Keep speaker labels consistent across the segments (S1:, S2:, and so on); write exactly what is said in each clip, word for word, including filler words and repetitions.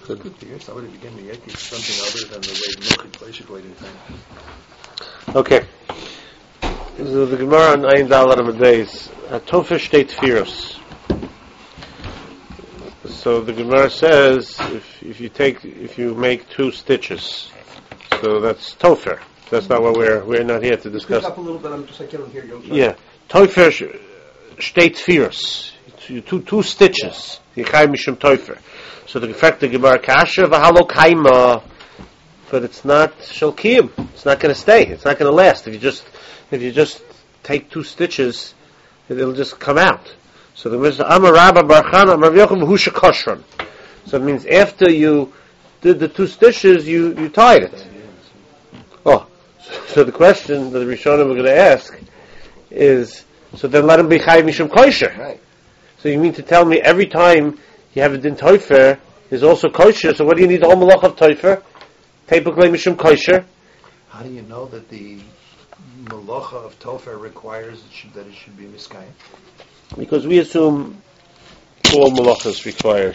S1: Good. Somebody begin the Yeki something other than the way Milchid basically did thing.
S2: Okay. So the Gemara on Ayin Dalar of days. Tofer state Tfiros. So the Gemara says if if you take if you make two stitches, so that's Tofer. That's not what we're we're not here to discuss.
S1: Speak up a little bit. I'm just I can't hear you.
S2: Yeah, Tofer state Tfiros. Two two stitches. Yichai mishum Tofer. So the fact the Gemara kasha v'halo kaima, but it's not shalkiyim. It's not going to stay. It's not going to last. If you just if you just take two stitches, it'll just come out. So the Mishnah Amar Rabba Barchana Amar Yochum Husha Koshron. So it means after you did the two stitches, you, you tied it. Oh, so, so the question that the Rishonim are going to ask is, so then let him be Chayiv Mishum Kosher.
S1: Right.
S2: So you mean to tell me every time you have a din Tofer is also kosher? So what do you need the whole malach of Tofer? Teipuklei Mishum Kosher.
S1: How do you know that the malacha of Tofer requires it should, that it should be miskayim?
S2: Because we assume all malachas require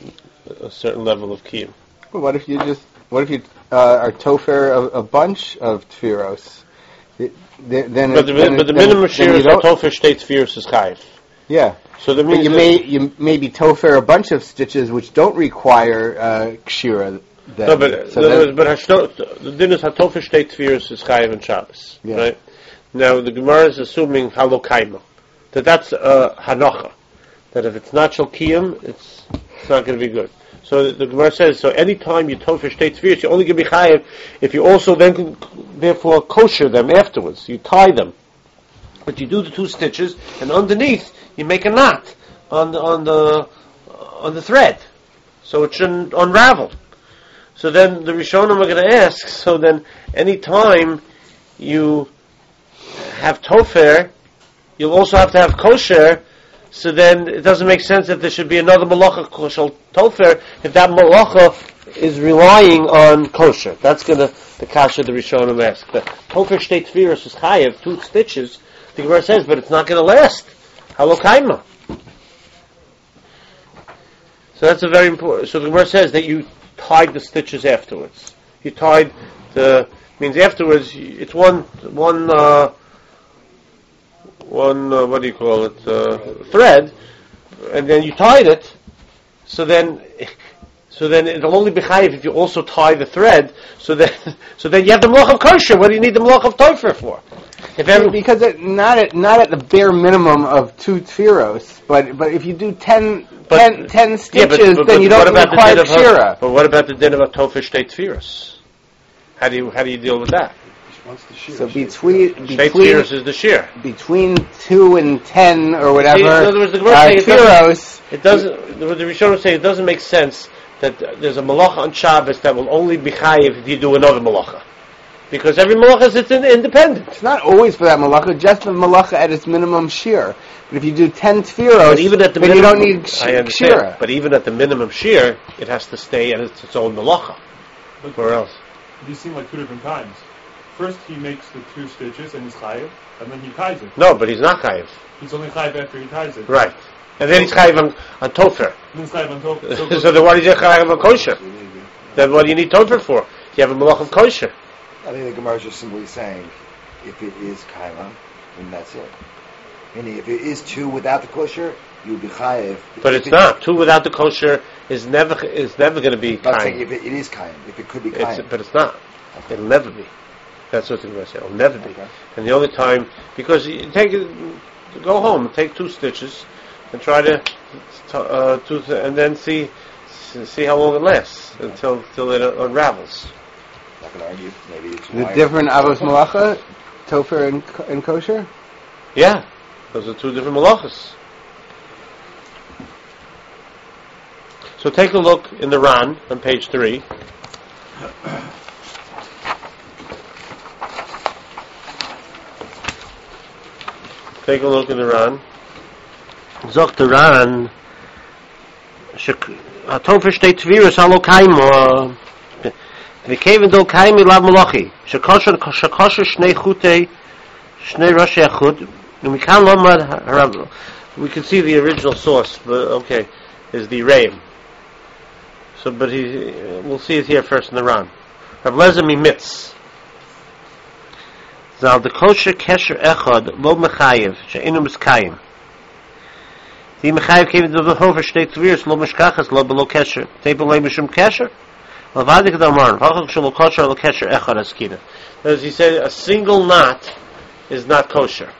S2: a certain level of kiyum.
S3: Well, what if you just, what if you uh, are tofer a, a bunch of tfiros? It, then
S2: but the,
S3: then
S2: but the
S3: then
S2: minimum share is that tofer state tfiros is chayiv.
S3: Yeah.
S2: So that
S3: but
S2: means
S3: you may you maybe tofer a bunch of stitches which don't require uh, kshira. Then.
S2: No, but
S3: so
S2: the,
S3: then,
S2: but hashto, the din is hatofer state tfiros is chayiv and Shabbos.
S3: Yeah.
S2: Right. Now the Gemara is assuming halo kaima. That that's uh, hanocha. That if it's not shalkiyim, it's it's not going to be good. So the, the Gemara says, so any time you tofer state tfiros, you only can be chayiv if you also then can, therefore kosher them afterwards. You tie them, but you do the two stitches, and underneath you make a knot on the on the on the thread, so it shouldn't unravel. So then the Rishonim are going to ask. So then, any time you have tofer, you'll also have to have kosher, so then it doesn't make sense that there should be another malacha kosher tofer if that malacha is relying on kosher. That's gonna the kasha the Rishonim ask. The tofer shtei tfiros is chayev, two stitches. The Gemara says, but it's not going to last. Halo kaima. So that's a very important. So the Gemara says that you tied the stitches afterwards. You tied the means afterwards. It's one one. Uh, One, uh, what do you call it, uh, thread, and then you tied it, so then, so then it'll only be chayiv if you also tie the thread, so then, so then you have the malach of kosher. What do you need the malach of tofer for? If every,
S3: because it, not at not at the bare minimum of two tfiros, but but if you do ten,
S2: but,
S3: ten, ten stitches,
S2: yeah, but, but,
S3: then
S2: but
S3: you don't require
S2: the
S3: kshira.
S2: But what about the din of a tofer shtei tfiros? How do you how do you deal with that?
S3: So between
S2: between
S3: between
S2: is the shear.
S3: between two and ten or whatever.
S2: See, in other words, the Gemara
S3: uh,
S2: saying it doesn't,
S3: it
S2: it doesn't. The, the Rishonim say it doesn't make sense that there's a malacha on Shabbos that will only be chayiv if you do another malacha, because every malacha is it's independent.
S3: It's not always for that malacha, just the malacha at its minimum shear. But if you do ten tfiros,
S2: But even at the
S3: then
S2: minimum,
S3: you don't need sh-
S2: I understand.
S3: kshira.
S2: But even at the minimum shear, it has to stay at its, its own malacha.
S4: But
S2: Or else,
S4: these seem like two different times. First, he makes the two stitches and he's chayiv, and then he ties it.
S2: no, but he's not chayiv.
S4: He's only chayiv after he ties it.
S2: Right, and then he's chayiv on, on tofer.
S4: Then he's chayiv on top. So,
S2: So then, what is your chayiv on kosher? Then what do you need tofer for? You have a malach of kosher.
S5: I think the Gemara is just simply saying, if it is kaima, then that's it. Meaning, if it is two without the kosher, you would be chayiv.
S2: But
S5: If
S2: it's
S5: it-
S2: not. Two without the kosher is never is never going to be
S5: I'm not saying
S2: kaim.
S5: if it, it is kaim, if it could be
S2: It's,
S5: kaim.
S2: but it's not. It'll never be. That's what the Gemara says. It'll never be.
S5: Okay.
S2: And the only time, because you take it, go home, take two stitches, and try to, uh, to and then see see how long it lasts until until it unravels.
S5: I'm not going to argue. Maybe it's
S3: The
S5: wire.
S3: different avos malacha, tofer and, and kosher.
S2: Yeah, those are two different malachas. So take a look in the Ran on page three. Take a look in the Ran. Zogt the Ran. Tofer shtei tfiros halo kaimo. V'keven dol kaimi lav malachi. Shekosher shekosher shnei chutei shnei rashi achud. Umikan lomad harav. We can see the original source, but okay, is the Reim. So, but he, we'll see it here first in the Ran. Rav Lezer Mimitz. Zal de kosher kesher echad lo mechayev she'enu miskayim. The mechayev came to the hofer shtei tviris lo mishkachas lo below kesher. Table lo mishum kesher. Lavadik damar. Vachok shelo kosher lo kesher echad askina. As he said, a single knot is not kosher.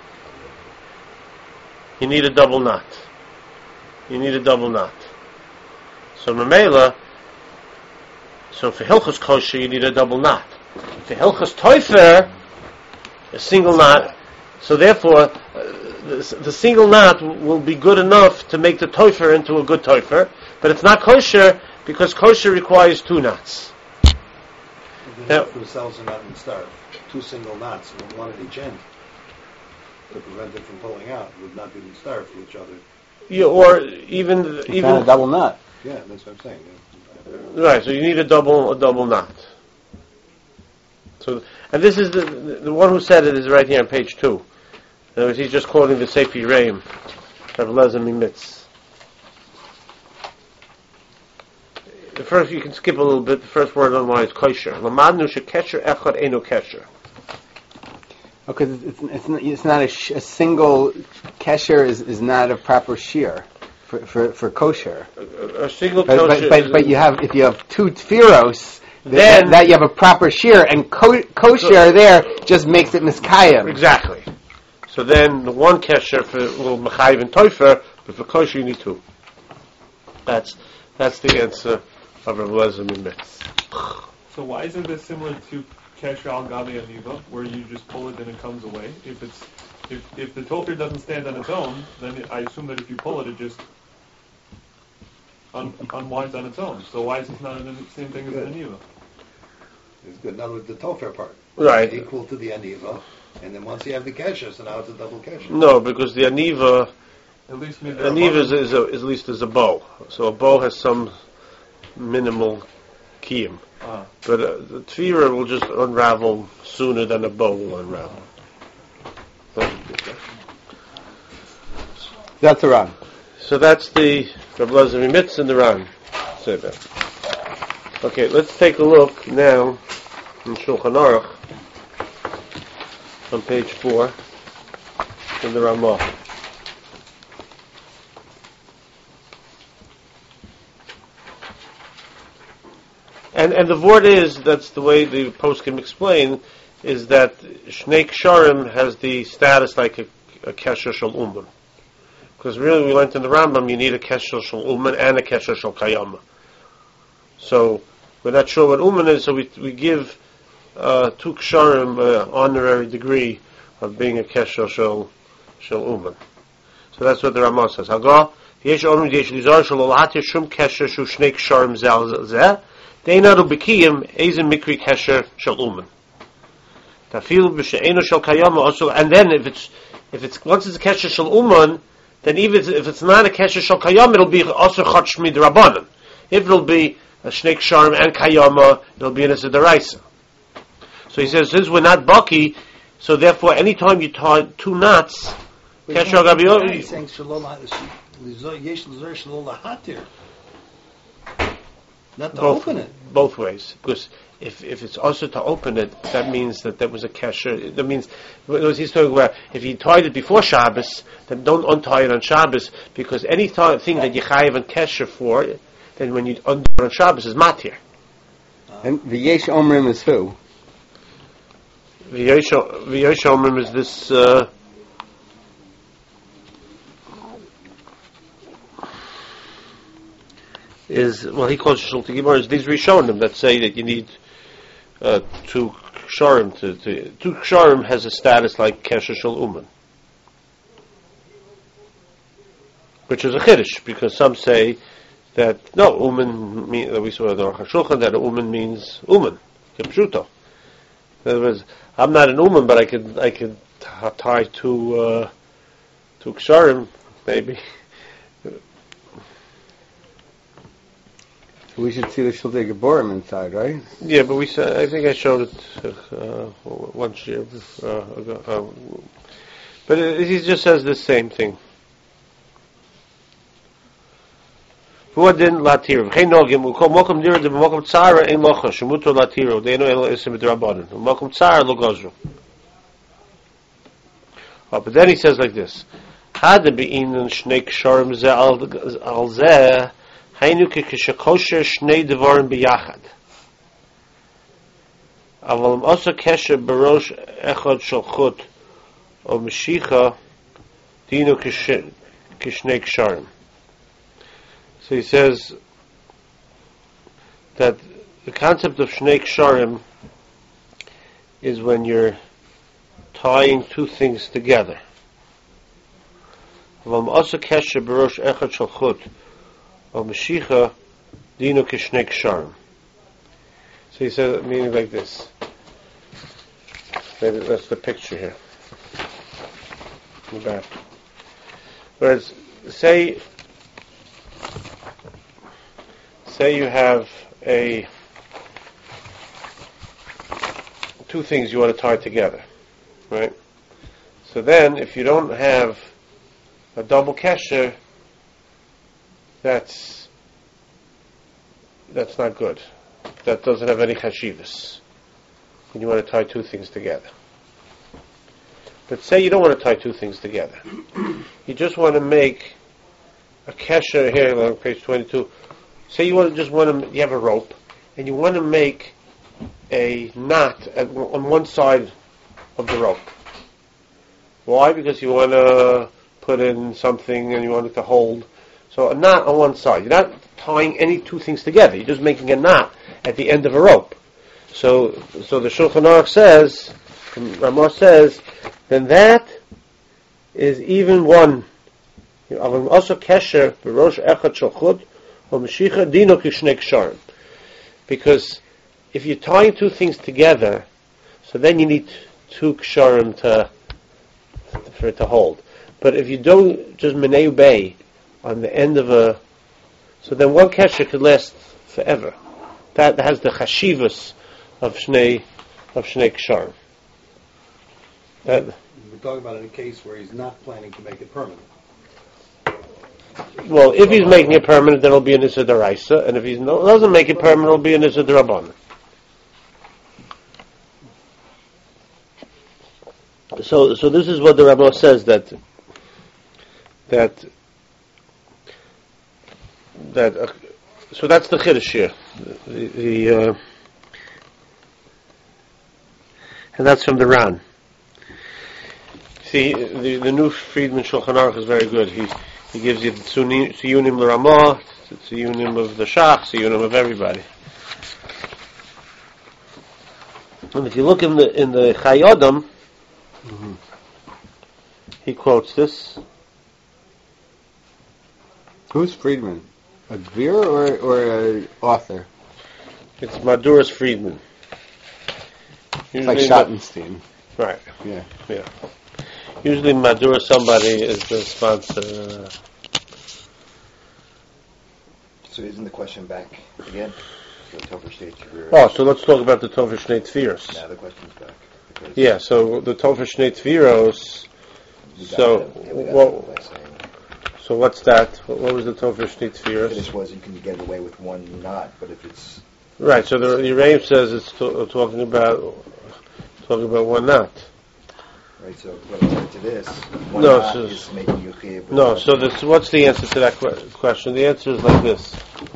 S2: You need a double knot. You need a double knot. So Mamela, so for Hilchos kosher you need a double knot. For Hilchos Toifer, a single knot. So therefore, uh, the, the single knot will be good enough to make the Toifer into a good Toifer, but it's not kosher because kosher requires two knots.
S1: Now, themselves are not in starve. Two single knots, one at each end, to prevent it from pulling out, would not be in starve to each other.
S2: Yeah, or even
S3: It's
S2: even
S3: not a double knot.
S1: Yeah, that's what I'm saying.
S2: right. So you need a double a double knot. So, and this is the the one who said it is right here on page two. In other words, he's just quoting the Sefer Reim, Rav Lezer Mimitz. The first, you can skip a little bit. The first word on why is kosher. Lamadnu shekesher echad eno kesher.
S3: Okay, it's, it's, it's not, it's not a, sh- a single kesher is, is not a proper shear for for, for kosher.
S2: A, a single
S3: But,
S2: kosher.
S3: but, but,
S2: is-
S3: but you have if you have two tfiros,
S2: Then-
S3: that, that you have a proper shear, and ko- kosher there just makes it miskayim.
S2: Exactly. So then the one kesher for little mechayiv and toifer, but for kosher you need two. That's that's the answer of Rav Lezer Mimitz.
S4: So why isn't this similar to Kesher al Gabi Aniva, where you just pull it and it comes away? If it's if if the tofer doesn't stand on its own, then it, I assume that if you pull it, it just un, unwinds on its own. So why is it not the same thing as an Aniva?
S1: It's good. In other words, the tofer part.
S2: Right.
S1: Equal to the aniva. And then once you have the kesher, so now it's a double kesher.
S2: No, because the aniva,
S4: At least maybe
S2: aniva is, is, a, is at least is a bow. So a bow has some minimal kiyum.
S4: Ah.
S2: But uh, the tefira will just unravel sooner than a bow will unravel. So,
S3: That's the Ran.
S2: so that's the Rav Lezer Mimitz and the Ran. Say that. Okay, let's take a look now in Shulchan Aruch on page four in the Ramah. And and the word is, that's the way the post can explain, is that Shnei Ksharim has the status like a, a Kesher Shel Uman. Because really we learned in the Rambam you need a Kesher Shel Uman and a Kesher Shel Kayama. So we're not sure what Uman is, so we we give uh, two Ksharim uh, honorary degree of being a Kesher Shel Shel Uman. So that's what the Ramah says. Haga, Yesh Omrim Yesh Lizar Shel Olat Yeshum Kesher Shu Shnei Ksharim Zel Zeh. Deinaru Bekiyim Eizim Mikri Kesher Shel Uman. Tafilu B'She'enu Shel Kayama also, and then if it's if it's once it's a Kesher Shel Uman, then even if it's not a Kesher Shel Kayama, it'll be also Chad Shmid Rabbanan. If it'll be a Shnei Ksharim and Kayama, it'll be an Esidaraisa. So he says, since we're not Baki, so therefore anytime you tie two knots, Kesher Gabi.
S1: He's saying Shalom Yesh Lizar Shalom Lahatir. Not to
S2: Both,
S1: open it.
S2: both ways, because if if it's also to open it, that means that there was a kesher. That means what he's talking about. If you tied it before Shabbos, then don't untie it on Shabbos, because any th- thing that you chayiv and kesher for, then when you undo it on Shabbos is matir.
S3: And V'yesh Omrim is who?
S2: V'yesh Omrim is this. Uh, Is well, he calls Shulti Gemara. Is these Rishonim that say that you need uh, two ksharim to, to two ksharim has a status like Kesher Shel Uman, which is a chiddush because some say that no Uman mean, that we saw in the Aruch HaShulchan that Uman means Uman Kipshuto. In other words, I'm not an Uman, but I could I could t- tie two uh, two ksharim maybe.
S3: We should see the Shultei Geborim inside, right?
S2: Yeah, but we said, I think I showed it uh, once year uh, ago. Uh, but it, he just says the same thing. V'odin latiru. V'chein nogim, u'kol mokum dira de b'mokum tzara ein locha, shemuto latiru, deinu elo isim b'drabanan. V'mokum tzara lo gozru. Oh, but then he says like this. Had be'inin shnei ksharim ze al zeh, haynu k'kishakosher shnei devarim b'yachad. Aval im osa kesher barosh echad shel chut, o meshicha, dinu kishnei ksharim. So he says that the concept of shnei ksharim is when you're tying two things together. Aval im osa kesher barosh echad shel chut, o meshicha, dinu kishnei ksharim. So he says, meaning like this. Maybe that's the picture here. In the back. Whereas, say, say you have a two things you want to tie together, right? So then, if you don't have a double kesher, that's that's not good. That doesn't have any chashivas when you want to tie two things together. But say you don't want to tie two things together. You just want to make a kesher here on page twenty-two. Say you want to just want to, you have a rope, and you want to make a knot at, on one side of the rope. Why? Because you want to put in something and you want it to hold. So a knot on one side. You're not tying any two things together. You're just making a knot at the end of a rope. So, so the Shulchan Aruch says, Ramah says, then that is even one. Also kesher b'rosh echad shel chut or meshicha dino kishnei ksharim. Because if you're tying two things together, so then you need two ksharim to for it to hold. But if you don't just meneu bay on the end of a, so then one kesher could last forever. That has the chashivas of shnei of shnei ksharim. That
S1: we're talking about in a case where he's not planning to make it permanent.
S2: Well, if he's making it permanent, then it'll be an issa deraisa, and if he no, doesn't make it permanent, it'll be an issa derabbanan. So, so this is what the Rabbah says that that that. Uh, so that's the chiddush here, the, the uh, and that's from the Ran. See, the, the new Friedman Shulchan Aruch is very good. He he gives you the Tziyunim l'Ramah, the Tziyunim of the Shach, Tziyunim of everybody. And if you look in the in the Chai Adam, mm-hmm. he quotes this.
S3: Who's Friedman? A Gvir or or an author?
S2: It's Maduras Friedman.
S3: It's like Schottenstein.
S2: Right.
S3: Yeah.
S2: Yeah. Usually Madura somebody is the sponsor. Uh,
S5: so isn't the question back again? So Topher Shnei Tfiros.
S2: Oh, so let's talk about the Topher Shnei Tfiros.
S5: Now the question's back.
S2: Yeah, so the Topher Shnei Tfiros. So,
S5: yeah, we
S2: well, so what's that? What, what was the Topher Shnei Tfiros?
S5: This was you can get away with one knot, but if it's
S2: right, so the Yerayim says it's to, talking about talking about one knot.
S5: Right, so relative to this, one
S2: no,
S5: knot
S2: so,
S5: is making you chiyuv.
S2: No, so this, what's the answer to that que- question? The answer is like this.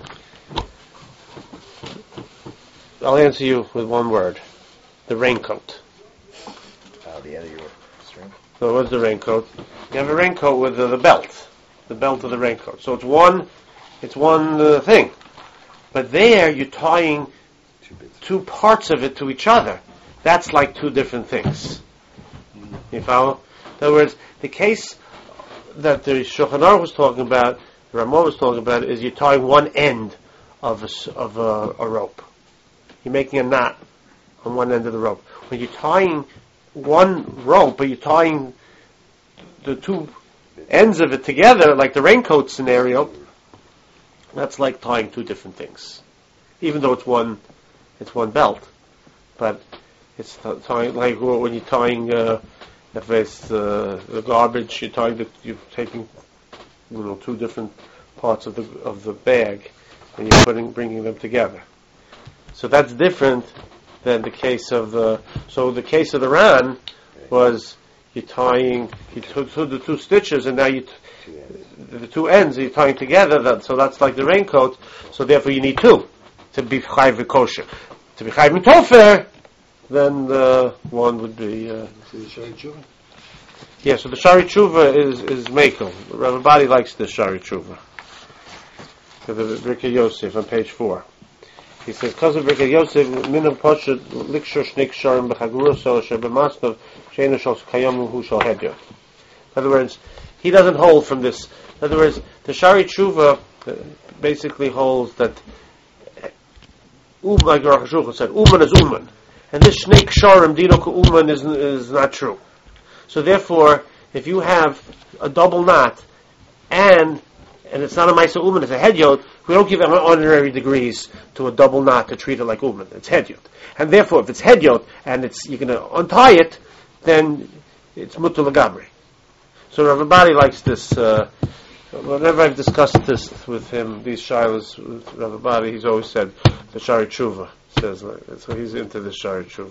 S2: I'll answer you with one word: the raincoat.
S5: Uh, the end of your string.
S2: So what's the raincoat? You have a raincoat with uh, the belt, the belt of the raincoat. So it's one, it's one uh, thing. But there you're tying
S5: two, bits.
S2: two parts of it to each other. That's like two different things. You follow? In other words, the case that the Shulchan Aruch was talking about, the Ramah was talking about, is you're tying one end of a, of a, a rope. You're making a knot on one end of the rope. When you're tying one rope, but you're tying the two ends of it together, like the raincoat scenario, that's like tying two different things. Even though it's one, it's one belt, but it's t- tying like when you're tying. Uh, If it's uh, the garbage, you're tying the, you're taking, you know, two different parts of the of the bag, and you're putting bringing them together. So that's different than the case of the. So the case of the ran was you're tying you took the two stitches, and now you. T- the two ends you're tying together, that, so that's like the raincoat. So therefore, you need two to be chayv kosher. To be chayv tofer, then the one would be. Uh, yeah, so the shari tshuva is is mekel. Rabbi Badi likes the shari tshuva. The Birkei Yosef on page four. He says, "Because of Birkei Yosef, minam poshet likshor shnik sharim b'chaguruso asher b'masnov sheinu shal kayamu hu shal hedyo." In other words, he doesn't hold from this. In other words, the Shari Tshuva basically holds that Um, like Rav Shulchan said, Uman is Uman, and this Shnei Ksharim Dino Uman is is not true. So therefore, if you have a double knot and and it's not a Maisa Uman, it's a head yod, we don't give honorary degrees to a double knot to treat it like Uman. It's head yod, and therefore, if it's head yod and it's you're going to untie it, then it's Mutul Gabri. So Rav Badi likes this. Uh, whenever I've discussed this with him, these shilas with Rav Badi, he's always said the Shari Tshuva says like, so he's into the Shari Tshuva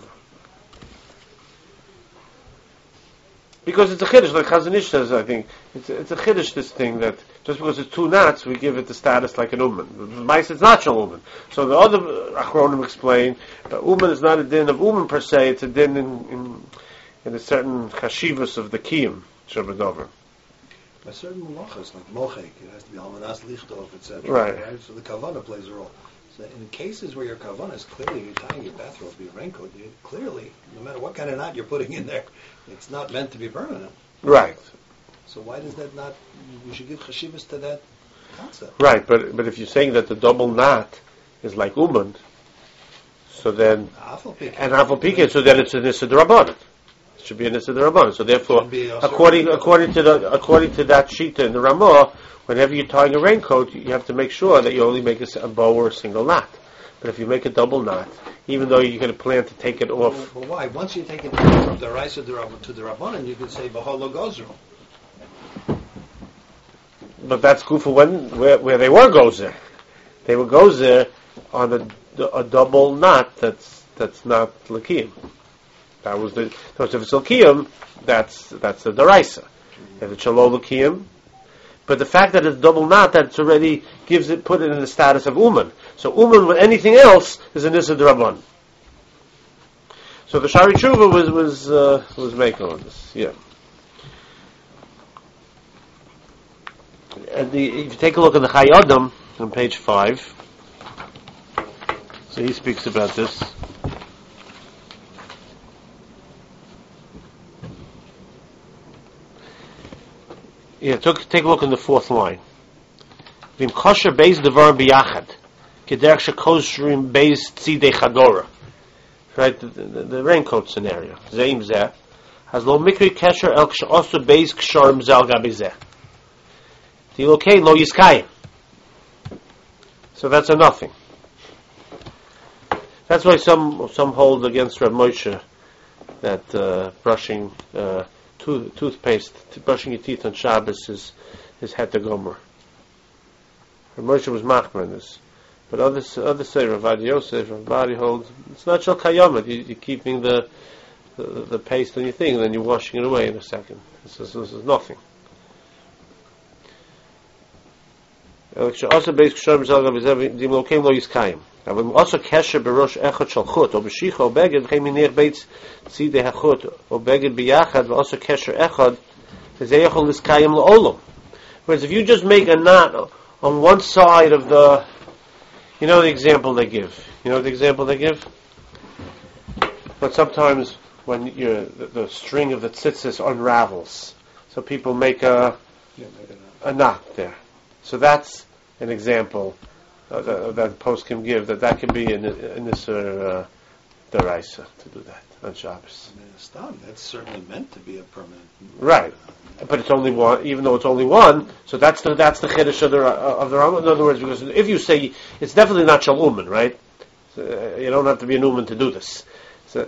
S2: because it's a chiddush, like Chazon Ish says. I think it's it's a chiddush, this thing that just because it's two knots, we give it the status like an uman. Mice, it's not shal uman. So the other achronim explain that uman is not a din of uman per se; it's a din in in, in a certain chashivas of the kiyum shabadover.
S1: By certain malachas, like mochek, it has to be almanas lichtov, et cetera.
S2: Right.
S1: right. So the kavana plays a role. So in cases where your kavana is clearly you're tying your bathrobe, your raincoat, you clearly, no matter what kind of knot you're putting in there, it's not meant to be permanent.
S2: Right.
S1: So why does that not? We should give chashivas to that concept.
S2: Right, but but if you're saying that the double knot is like uman, so then and afal pika, so then it's an issa d'rabbanan. It should be an issa d'rabbanan. So therefore, according according to the according to that shita in the Ramah, whenever you're tying a raincoat, you have to make sure that you only make a, a bow or a single knot. But if you make a double knot, even though you're going to plan to take it off,
S1: well, well, why? Once you take it from the Raisa to the Rabbanan, you can say Bahalo Gozro.
S2: but that's kufa when where, where they were gozer. They were gozer on a, a double knot that's that's not lakiyim. That was the so if it's lakiyim, that's that's the daraisa. If it's shalom lakiyim, but the fact that it's double knot, that's already gives it put it in the status of uman. So uman with anything else is an issa d'rabban. So the Shari Tshuva was was uh, was making on this, yeah. And the, if you take a look at the Chai Adam on page five, so he speaks about this. Yeah, took, take a look in the fourth line. Vim kosher beis devar biyachad, kederech shekoshrim beis tzidei chadora. Right, the, the, the raincoat scenario. Zeim zeh has lo mikri kesher el kshaosu beis ksharim zal gabi zeh. Dilokei lo yiskayim. So that's a nothing. That's why some some hold against Rav Moshe that uh, brushing uh, tooth, toothpaste, brushing your teeth on Shabbos is is het gomer. Rav Moshe was machmer in this, but others others say Rav Adi Yosef, Rav Badi holds it's not shal kayamet. You, you're keeping the, the the paste on your thing, and then you're washing it away in a second. This is, this is nothing. Also beis ksharim zal gabi zeh dim lokem lo yiskayim. Aber also kesher berosh echad shel chut or b'shicha or beged v'chem minich beitz tzidei hachut or beged biyachad also kesher echad v'zeh yachol yiskayim le'olam. Whereas if you just make a knot on one side of the, you know the example they give. You know the example they give. But sometimes when you the, the string of the tzitzis unravels, so people make a
S1: Yeah, make it
S2: a knot there. So that's an example uh, that, that post can give, that that can be in in this uh, deraisa to do that on Shabbos.
S1: I mean, it's done. That's certainly meant to be a permanent.
S2: Right, but it's only one. Even though it's only one, so that's the that's the chiddush of the of the Rambam. In other words, because if you say it's definitely not shaluman, right? So, uh, you don't have to be a Newman to do this. So,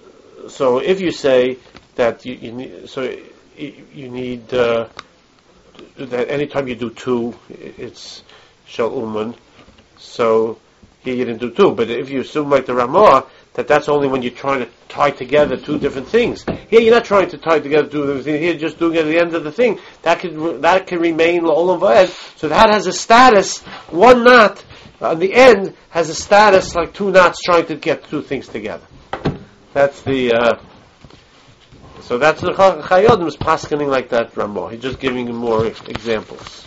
S2: so if you say that you, you need, so you, you need. Uh, that anytime you do two, it's shel uman. So here you didn't do two. But if you assume like the Ramah, that that's only when you're trying to tie together two different things. Here you're not trying to tie together two different things. Here you're just doing it at the end of the thing. That can that can remain la'olam va'ed. So that has a status. One knot on the end has a status like two knots trying to get two things together. That's the. Uh, so that's the Chai Adam is paskening like that Ramah. He's just giving him more examples.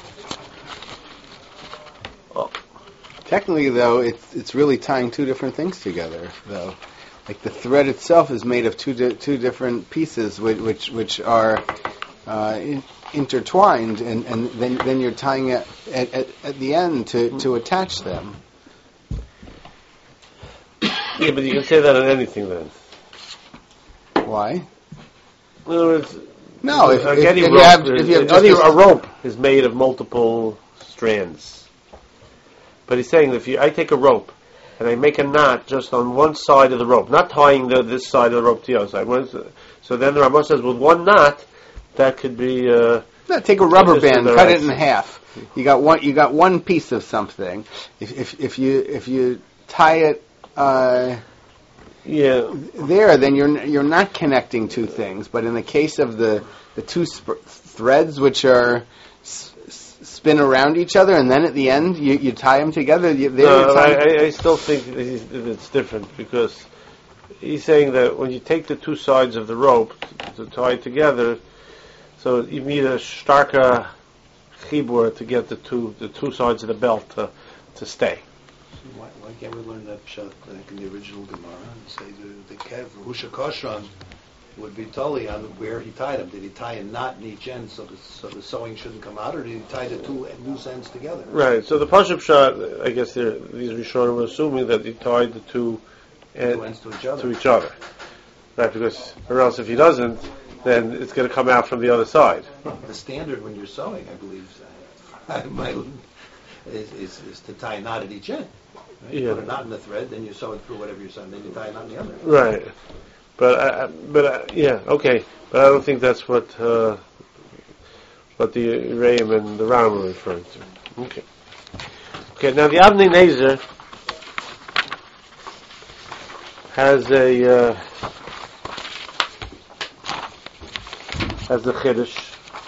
S2: Oh.
S3: Technically, though, it's it's really tying two different things together, though. Like the thread itself is made of two di- two different pieces, which which, which are uh, in, intertwined, and, and then then you're tying it at, at, at the end to, to attach them.
S2: Yeah, but you can say that on anything then.
S3: Why?
S2: In other words,
S3: No, if,
S2: like
S3: if,
S2: any
S3: if
S2: rope,
S3: you have if you have just
S2: any,
S3: this-
S2: a rope is made of multiple strands. But he's saying that if you, I take a rope and I make a knot just on one side of the rope, not tying the, this side of the rope to the other side. One, so then the Ramah says, with one knot, that could be. Uh,
S3: no, take a rubber
S2: just
S3: band,
S2: the
S3: cut
S2: right
S3: it in
S2: size.
S3: half. You got one. You got one piece of something. If if, if you if you tie it uh,
S2: yeah.
S3: there, then you're you're not connecting two things. But in the case of the the two sp- threads, which are s- s- spin around each other, and then at the end you, you tie them together. You, there
S2: No,
S3: you're tying-
S2: I, I, I still think that he's- that it's different because he's saying that when you take the two sides of the rope to, to tie it together, so you need a starker chibur to get the two the two sides of the belt to to stay.
S1: So why, why can't we learn that pshat like in the original Gemara and say the, the kev Husha Koshran would be totally on where he tied them? Did he tie a knot in each end so the, so the sewing shouldn't come out, or did he tie the two loose ends together?
S2: Right. So the pashup shot, I guess they're- these Rishonim were assuming that he tied the two
S1: Two
S2: uh,
S1: ends to each other.
S2: to each other, right? Because or else if he doesn't, then it's going to come out from the other side.
S1: The standard when you're sewing, I believe, uh, my, is, is, is to tie a knot at each end. Right? You
S2: Yeah.
S1: put a knot in the thread, then you sew it through whatever you're sewing, then you tie a knot in the other.
S2: Right. But I, I- but I, yeah, okay. But I don't think that's what uh, what the Reim and the Ram are referring to. Okay. Okay. Now the Avnei Nezer has a uh, has a chiddush.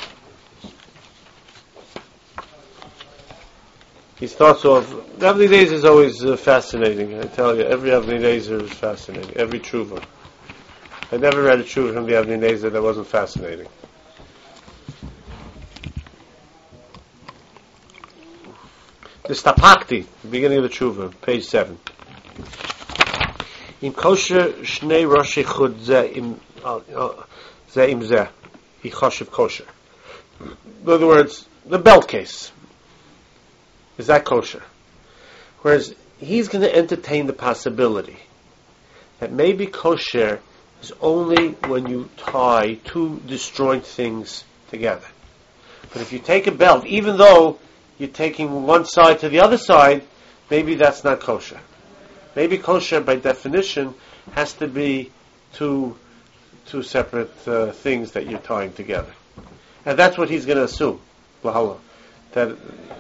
S2: He starts off. The Avnei Nezer is always uh, fascinating. I tell you, every Avnei Nezer is fascinating. Every tshuva. I never read a tshuva from the Avnei Nezer that wasn't fascinating. The Stapakti, the beginning of the tshuva, page seven. In kosher shnei roshi chud ze im uh, uh, ze im ze, he choshev kosher. In other words, the belt case. Is that kosher? Whereas he's going to entertain the possibility that maybe kosher is only when you tie two disjoint things together. But if you take a belt, even though you're taking one side to the other side, maybe that's not kosher. Maybe kosher, by definition, has to be two two separate uh, things that you're tying together. And that's what he's going to assume. Lahala. That.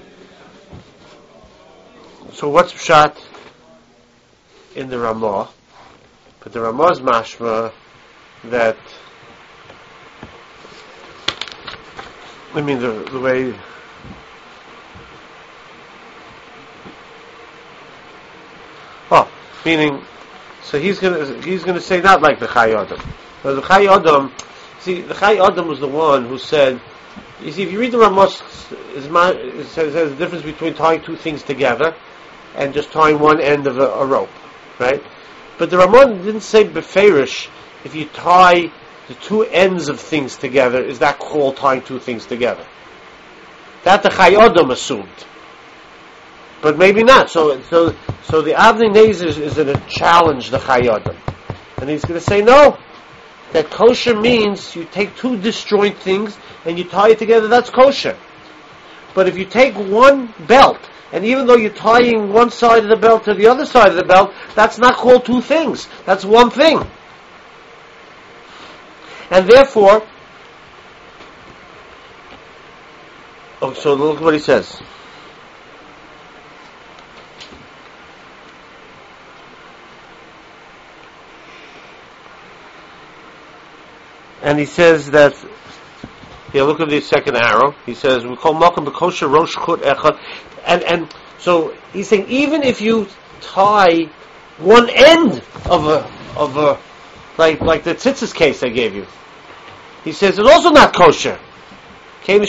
S2: So what's pshat in the Ramah? But the Ramah's mashma that, I mean, the, the way, oh, meaning, so he's gonna he's gonna say not like the Chai Adam. Now the Chai Adam, see, the Chai Adam was the one who said, you see, if you read the Ramah, it says there's a difference between tying two things together and just tying one end of a, a rope, right? But the Ramon didn't say beferish, if you tie the two ends of things together, is that called tying two things together? That the Chai Adam assumed. But maybe not. So so, so the Avnei Nezer is, is going to challenge the Chai Adam. And he's going to say, no, that kosher means you take two disjoint things and you tie it together, that's kosher. But if you take one belt, and even though you're tying one side of the belt to the other side of the belt, that's not called two things. That's one thing. And therefore, Oh, so look what he says. And he says that, yeah, look at the second arrow. He says, we call Malcolm Bekosha Rosh Chut Echad. And, and so he's saying, even if you tie one end of a, of a, like, like the tzitzis case I gave you, he says, it's also not kosher. Ah,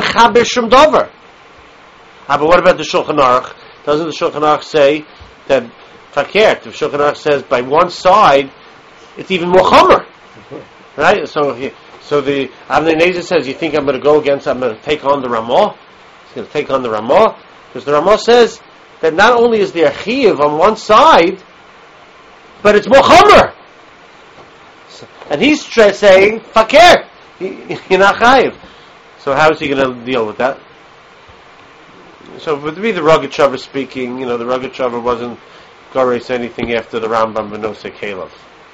S2: but what about the Shulchan Aruch? Doesn't the Shulchan Aruch say that, fakert, the Shulchan Aruch says by one side, it's even more chomer. Right? So he, so the Avnei Nezer says, you think I'm going to go against, I'm going to take on the Ramah? He's going to take on the Ramah? Because the Ramah says that not only is there chiyuv on one side, but it's more chomer. So, and he's tra- saying, fakir, you're not chayiv. So how is he going to deal with that? So would be the Rogatchover speaking, you know, the Rogatchover wasn't Goreis anything after the Rambam Benose Kelev.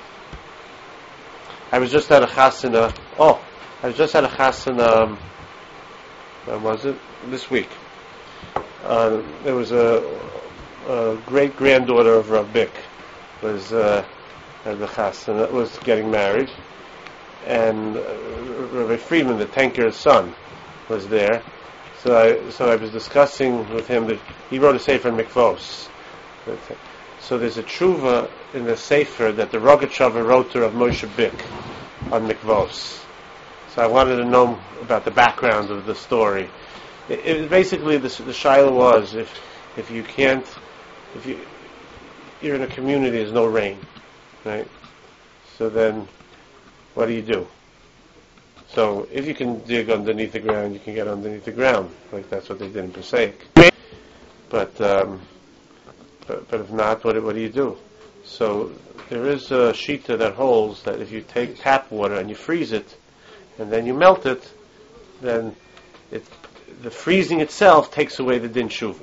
S2: I was just at a chasana. Oh, I was just at a chasana. Um, when was it? This week. Uh, there was a, a great granddaughter of Rav Bick was uh, at the chasana. Was getting married, and uh, Rabbi Friedman, the tanker's son, was there. So I so I was discussing with him that he wrote a sefer in Mikvos. So there's a tshuva in the sefer that the Rogatchover wrote to Rav Moshe Bick on Mikvos. So I wanted to know about the background of the story. It, it was basically the, the shaila was if if you can't if you you're in a community there's no rain, right? So then what do you do? So if you can dig underneath the ground, you can get underneath the ground. Like that's what they did in Passaic. But um, But, but if not, what, what do you do? So there is a shita that holds that if you take tap water and you freeze it, and then you melt it, then it, the freezing itself takes away the din shuvah.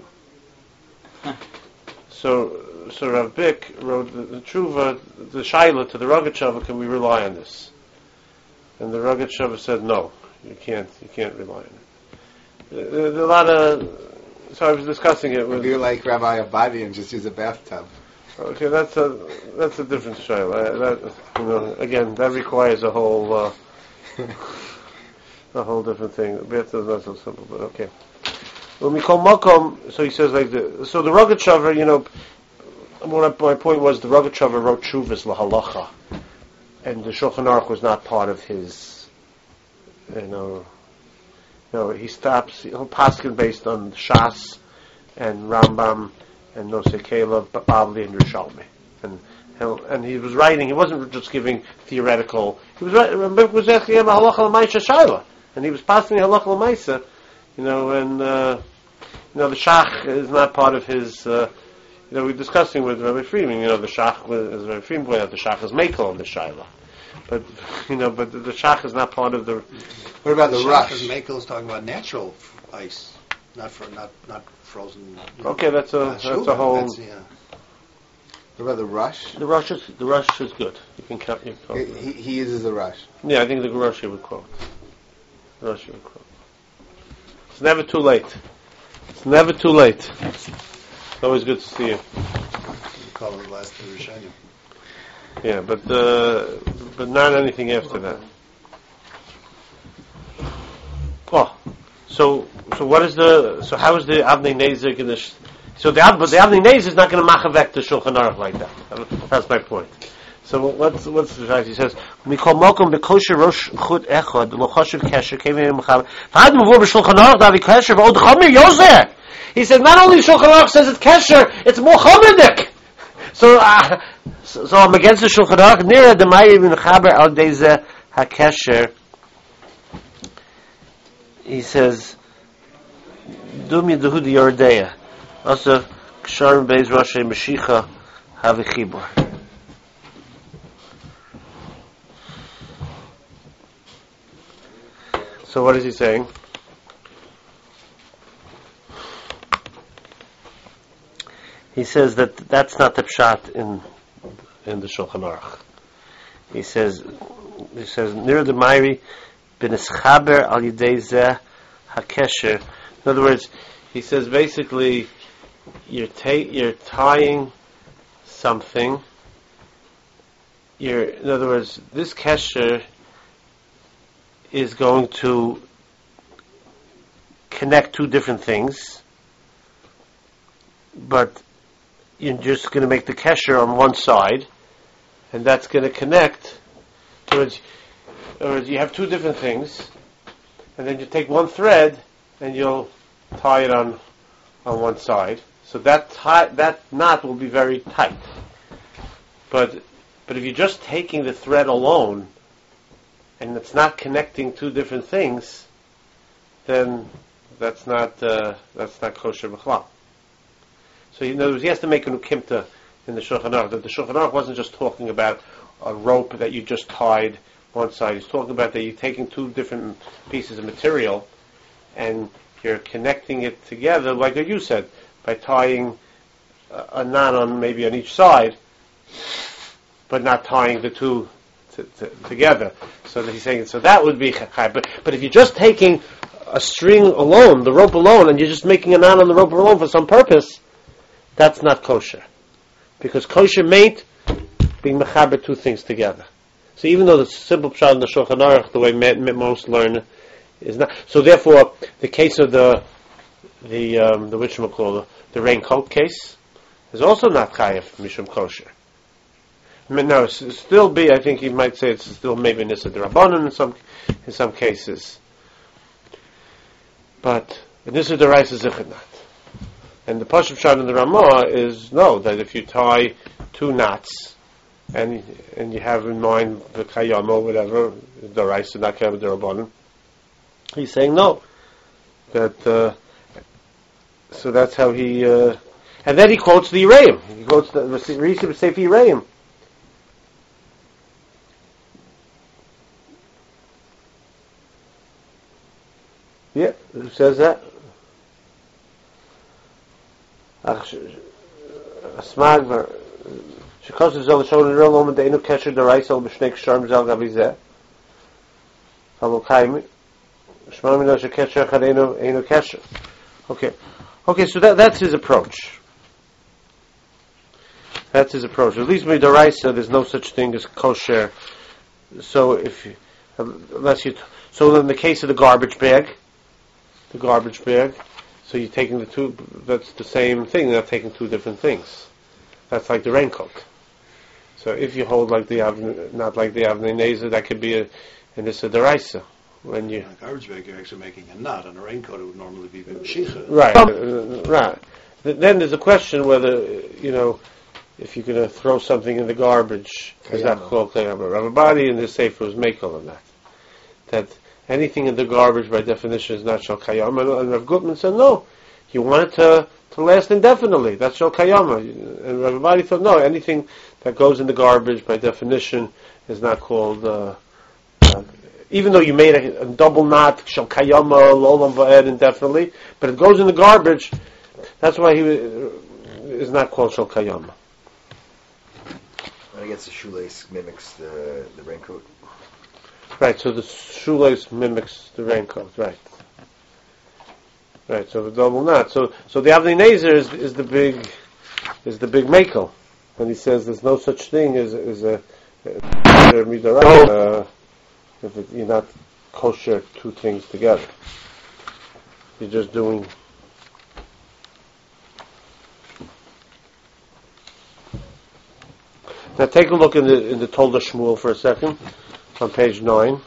S2: So, so Rav Bick wrote the, the tshuva, the shaila to the Rogatchover, can we rely on this? And the Rogatchover said, no, you can't, you can't rely on it. There, there are a lot of. So I was discussing it with.
S3: Maybe you're like Rabbi Abadi and just use a bathtub.
S2: Okay, that's a that's a different show. Uh, that, you know, again, that requires a whole uh, a whole different thing. Bathtub is not so simple, but okay. When we call makom, so he says like the so the Rogatchover, you know, what my point was the Rogatchover wrote Shuvas lahalacha, and the Shulchan Aruch was not part of his, you know. No, he stops. He'll paskin based on Shas and Rambam and Nosei Kelev, Bavli and Rishalmi, and he'll, and he was writing. He wasn't just giving theoretical. He was writing. Remember, was asking him halacha l'maisa shaila, and he was passing halacha l'maisa. You know, and uh, you know the shach is not part of his. Uh, you know, we're discussing with Rabbi Friedman. You know, the shach, as Rabbi Friedman pointed out, the shach is mekel of the shaila. But you know, but the, the shach is not part of the.
S3: What about the, the rush?
S1: Mekel is talking about natural ice, not for not not frozen.
S2: Okay, that's a that's sugar, a whole. That's, yeah.
S3: What about the rush?
S2: The rush is the rush is good. You can count. You can
S3: he, he, he uses the rush.
S2: Yeah, I think the rush would quote. The rush would quote. It's never too late. It's never too late. It's always good to see you.
S1: You call it the last Rishonim.
S2: Yeah, but uh, but not anything after that. Oh, so so what is the so how is the Avnei Nezer going to? Sh- so the but the Avnei Nezer is not going to machavek the Shulchan Aruch like that. That's my point. So what's what's the fact? He says we call Malcolm bekosher rosh chut echad lo chashuv kesher came in mechav. V'had muvur b'Shulchan Aruch davi kesher v'od chamer yozer. He said not only Shulchan Aruch says it's kesher, it's more chamerdik. So, uh, so, so I'm against the Shulchan Aruch. Nira d'mayir v'nechaber al deize hakesher. He says, "Dum yedhudi yordeya." Also, ksharim beis roshay mashicha havichibur. So, what is he saying? He says that that's not the pshat in in the Shulchan Aruch. He says he says Nira d'mayri b'neschaber al yidei zeh hakesher In other words, he says basically, you're ta- you're tying something. You're, in other words, this kesher is going to connect two different things, but you're just going to make the kesher on one side, and that's going to connect. In other words, in other words, you have two different things, and then you take one thread and you'll tie it on on one side. So that tie, that knot will be very tight. But but if you're just taking the thread alone and it's not connecting two different things, then that's not uh, that's not kosher b'chlal. So in other words, he has to make an ukimta in the Shulchan Aruch. That the Shulchan Aruch wasn't just talking about a rope that you just tied one side. He's talking about that you're taking two different pieces of material and you're connecting it together, like you said, by tying a, a knot on maybe on each side, but not tying the two t- t- together. So that he's saying, so that would be chai. But but if you're just taking a string alone, the rope alone, and you're just making a knot on the rope alone for some purpose, that's not kosher, because kosher meant being mechaber two things together. So even though the simple pshat in the Shulchan Aruch, the way most learn, is not. So therefore, the case of the the um, the whatchamacallit, the raincoat case, is also not chayef mishum kosher. No, it's still be. I think you might say it's still maybe nissa d'rabbanan in some in some cases, but nissa d'oraisa is not. And the pashup pshat in the Ramah is no, that if you tie two knots and and you have in mind the kayama or whatever, the rice is not kayama d'rabbanan. He's saying no, that uh, so that's how he, uh, and then he quotes the Yereim. He quotes the Rishim Sefer Yereim. Yeah, who says that? Asmag. Shekos zel shon real moment de inu kesher the rice al b'shnei ksharm zel gavizeh. Halo kaimi. Okay, okay. So that that's his approach. That's his approach. At least with Doraisa, there's no such thing as kosher. So if you, unless you, so in the case of the garbage bag, the garbage bag, so you're taking the two. That's the same thing. You're not taking two different things. That's like the raincoat. So if you hold like the Avnei, not like the Avnei Nezer, that could be a, and it's a Doraisa. When you
S1: on a garbage bag, you're actually making a knot. On a raincoat, it would normally be b'mshicha.
S2: Right, uh, right. Then there's a question whether, you know, if you're going to throw something in the garbage, is that called kayama? Rabbi Badi in the Sefer was makel on that. That anything in the garbage, by definition, is not shal kayama. And Rav Gutman said, no, you want it to, to last indefinitely. That's shal kayama. And Rabbi Badi thought, no, anything that goes in the garbage, by definition, is not called uh, uh, even though you made a, a double knot, shal kayama, lolam va'ed, indefinitely, but it goes in the garbage, that's why he uh, is not called shal kayama.
S5: And I guess the shoelace mimics the, the raincoat.
S2: Right, so the shoelace mimics the raincoat, right. Right, so the double knot. So so the Avnei Nezer is, is the big is the big makel. And he says there's no such thing as, as a, a, a, a if it, you're not kosher two things together. You're just doing. Now take a look in the in the Tolda Shmuel for a second, on page nine.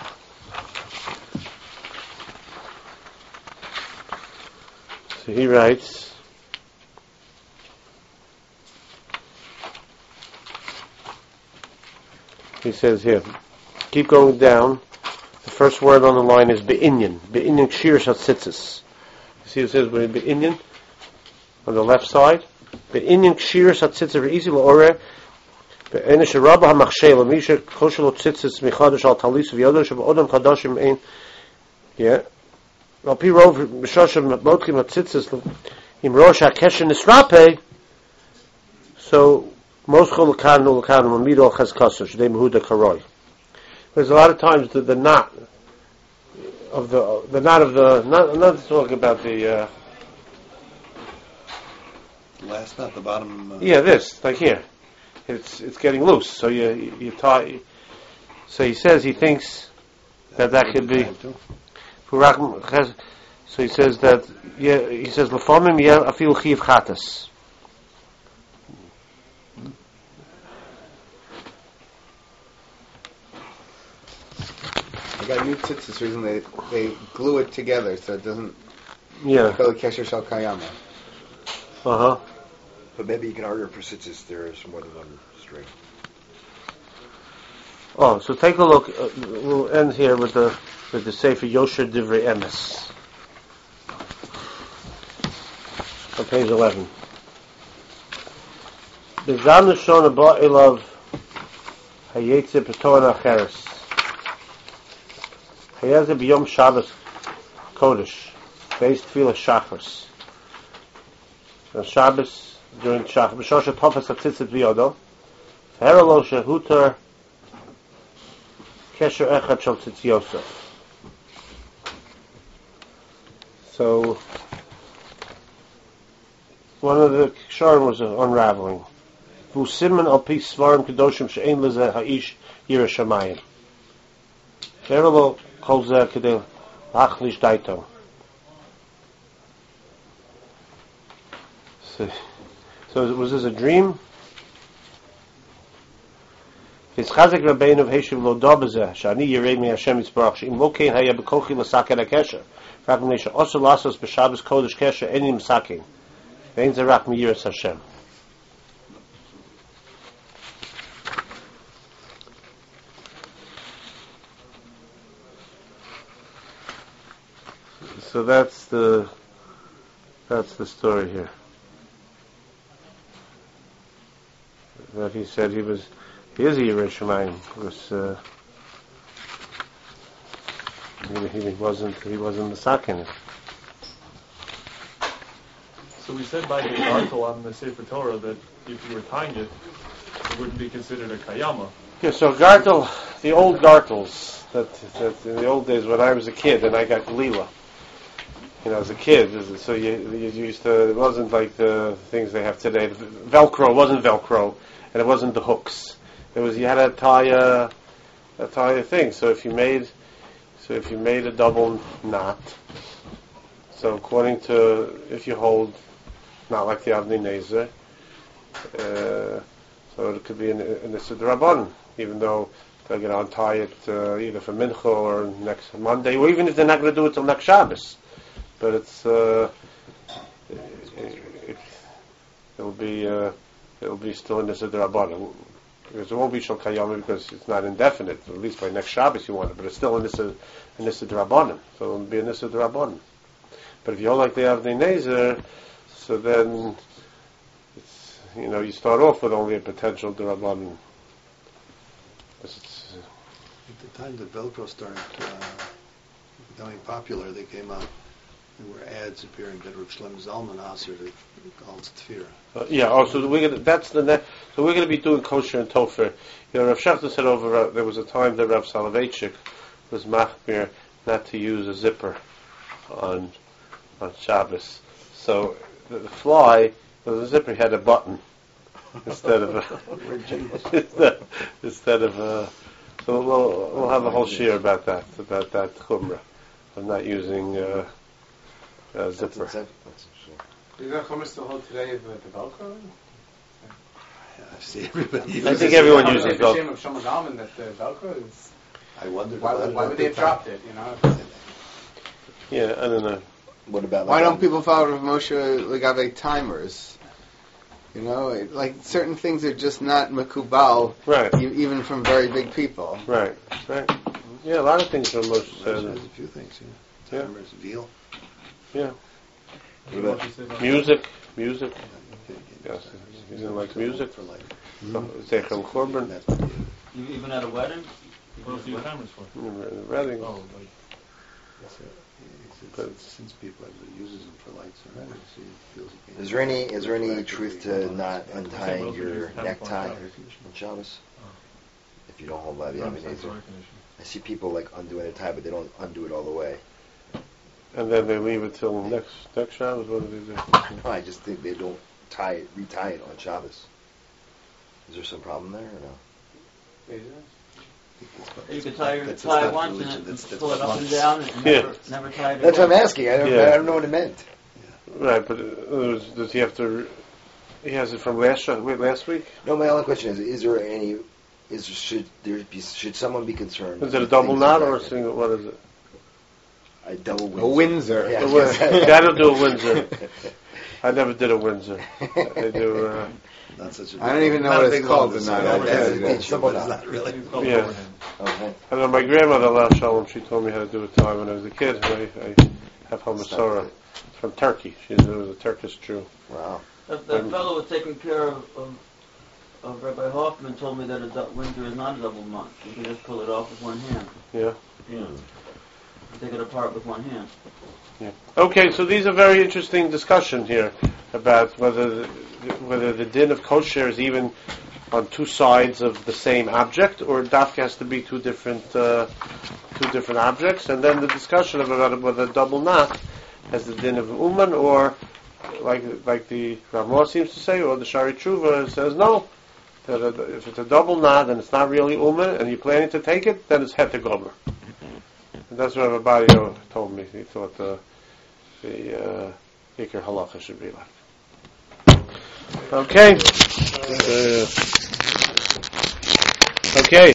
S2: So he writes. He says here. Keep going down. The first word on the line is be'inyan. Be'inyan kshir shatzitzis. You see it says be'inyan on the left side. Be'inyan kshir shatzitzis re'isi la'oreh be'enish rabba ha'machshei l'misha kosher lo tzitzis michadash al talis v'yodah shab'odam chadashim ein. Yeah. Al pi rov b'shashim motchim ha'tzitzis im rosh ha'kesher nisrape. So moschol l'kanu l'kanu m'mido chazkaso shdei mehuda karoi. There's a lot of times the, the knot of the the not of the not I'm not talking about the uh,
S1: Last, not the bottom. Uh,
S2: yeah this like here, it's it's getting loose. So you you, you tie. So he says he thinks that that could be. So he says that yeah he says lefamim yeah afil chiv chatas.
S3: I got new tzitzis reason they they glue it together so it doesn't
S2: Yeah.
S3: go kesher shal kayama.
S2: Uh huh.
S5: But maybe you can argue for sitzes there is more than one string.
S2: Oh, so take a look. Uh, we'll end here with the with the Sefer Yosher Divrei Emes on page eleven. Bezam Nishon Abba Elav Hayetze Petorah Acheres Hayeze B'Yom Shabbos Kodesh Beis Tefillah Shachris on Shabbos during Shachris B'Shosha Tofas HaTzitzit V'Yodo Heralo Shehuter Kesher Echad Shel Tzitz Yosef. So one of the Ksharim was unraveling. V'usimen al pi svarim kedoshim she'ein lezeh ha'ish yireh shamayim. Kerelo kol zeh kedei lachlish daito. So, so was this a dream? His chazik rabbeinu of Heshiv lo dobezeh shani yirei mi Hashem yitzbarach she'im lo kein haya bekochi l'saken ha-kesher rak m'nesha osu lasos b'Shabbos kodesh kesher enim sakin ve'en ze rak mi-yiras Hashem. So that's the that's the story here. That he said he was he is a Yirei Shamayim because uh, he, he wasn't he wasn't the Sakin.
S4: So we said by the article on the Sefer Torah that if you were tying it, it wouldn't be considered a kayama.
S2: Yeah, so gartel, the old gartels that, that in the old days when I was a kid and I got Galila. You know, as a kid, so you, you used to, it wasn't like the things they have today. Velcro wasn't Velcro, and it wasn't the hooks. It was, you had to tie a, a tie a thing. So if you made, so if you made a double knot, so according to, if you hold, not like the Avnei Nezer, uh, so it could be an, an Issa D'Rabbanan, even though they're going to untie it uh, either for Mincha or next Monday, or even if they're not going to do it till next Shabbos. But it's uh, it, it, it'll be uh, it'll be still in the D'Rabbanan because it won't be Shal Kayama because it's not indefinite. At least by next Shabbos you want it, but it's still in this in this D'Rabbanan, so it'll be in this D'Rabbanan. But if you hold like the Avnei Nezer, so then it's, you know, you start off with only a potential D'Rabbanan. It's,
S1: At the time the Velcro started uh, becoming popular, they came out. There were ads appearing that Rav Shlomo Zalman Aser to call it Tefira.
S2: Uh, yeah. Oh, so we're gonna. That's the next. So we're going to be doing kosher and tofer. You know, Rav Shechter said over. Uh, there was a time that Rav Soloveitchik was machmir not to use a zipper on on Shabbos. So the, the fly, the zipper had a button instead of a instead, instead of a. So we'll we'll have a whole shir about that about that chumrah of not using. Uh, Uh, zipper.
S5: That's sure.
S3: Is that Chumash still hold today of the Velcro?
S1: Yeah, I see everybody.
S2: I
S1: uses
S2: think
S1: it.
S2: everyone uses
S3: It's a
S2: Velcro.
S3: shame of Shlomo Zalman that the Velcro is.
S1: I wondered
S3: Why,
S1: about it
S3: why
S1: at
S3: would
S1: the
S3: they have
S1: time.
S3: dropped it? You know.
S2: Yeah, I don't know.
S5: What about
S3: Why
S5: like
S3: don't people follow Rav Moshe Legave timers? You know, it, like certain things are just not makubal,
S2: Right,
S3: e- even from very big people.
S2: right, right. Yeah, a lot of things are most.
S1: There's
S2: Uh,
S1: there's a few things, yeah.
S2: Yeah.
S1: Timers, veal.
S2: yeah,
S4: What about you say about
S2: music, music.
S1: Okay,
S2: Yes, you don't like music.
S1: For like,
S2: Zeichem Korban.
S1: that's what you-
S6: You- Even at a wedding?
S4: What else are you timers for?
S2: Rather,
S4: Oh, like,
S1: it's, it's,
S2: But-
S1: it's, since people have uses them for lights already, so he feels he can't.
S5: Is there any is there any
S1: Practically
S5: truth to
S1: one
S5: not
S1: on-
S5: untying
S4: Okay,
S5: your
S4: well,
S5: necktie
S4: air
S5: on Shabbos? If if you don't hold by the
S4: That's
S5: Avi
S4: the
S5: Nezer.
S4: condition.
S5: I see people like undoing their tie, but they don't undo it all the way.
S2: And then they leave it till next next Shabbos. What do they do?
S5: No, I just think they don't tie it, retie it on Shabbos. Is there some problem there or no?
S6: You could tie your
S1: That's-
S6: tie
S1: that's not
S6: once
S1: religion,
S6: and
S1: that's-
S6: then
S1: that's
S6: pull it up and
S1: once.
S6: down and
S2: Yeah.
S6: never, never tie it
S5: That's what
S6: again.
S5: I'm asking. I don't,
S2: Yeah.
S5: I don't know what it meant.
S2: Right, but uh, does he have to? He has it from last Sha- wait, last week.
S5: No, my only question is: Is there any? Is should there be? Should someone be concerned?
S2: Is it a
S5: with
S2: double
S5: things
S2: knot
S5: like
S2: or a
S5: that?
S2: single? What is it?
S5: A double
S3: A Windsor.
S5: Yeah,
S2: A Win-
S5: exactly.
S2: Gotta do a Windsor. I never did a Windsor. I do. Uh,
S1: Not such a
S3: I don't even know
S1: not
S3: what
S1: a
S3: it's
S1: big
S3: called,
S1: one,
S3: the
S1: so
S3: knot.
S1: it
S3: I'll
S1: has
S3: tell
S1: an
S3: you that.
S1: issue, but it's not really.
S4: It's called
S2: Yeah.
S4: overhand.
S5: Okay.
S2: I know my grandmother, Allah Shalom, she told me how to do a tie when I was a kid. I, I have Hamasorah from Turkey. She was a Turkish Jew.
S5: Wow.
S6: That, that fellow who was taking care of, of, of Rabbi Hoffman told me that a du- Windsor is not a double knot. You can just pull it off with one hand.
S2: Yeah.
S6: Yeah. Take it apart with one hand.
S2: Yeah. Okay, so these are very interesting discussion here about whether the, whether the din of kosher is even on two sides of the same object, or dafka has to be two different uh, two different objects, and then the discussion about whether double knot has the din of uman, or like like the Ramah seems to say, or the Shari Tshuva says no. That a, if it's a double knot and it's not really uman, and you're planning to take it, then it's hetegomer. And that's what everybody told me. He thought uh, the uh, Iker Halacha should be like. Okay. Uh, okay.